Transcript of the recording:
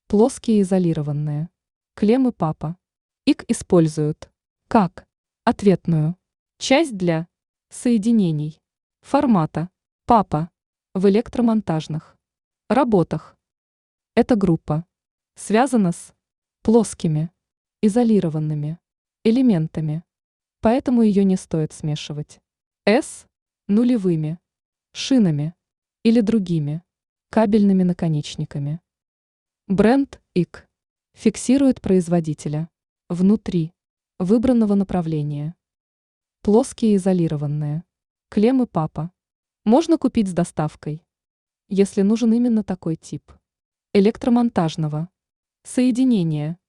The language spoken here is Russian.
Плоские изолированные. Клеммы папа. Их используют как ответную часть для соединений формата папа в электромонтажных работах. Эта группа связана с плоскими изолированными элементами, поэтому ее не стоит смешивать с нулевыми шинами или другими кабельными наконечниками. Бренд ИК фиксирует производителя внутри выбранного направления. Плоские изолированные клеммы папа можно купить с доставкой, если нужен именно такой тип электромонтажного соединения.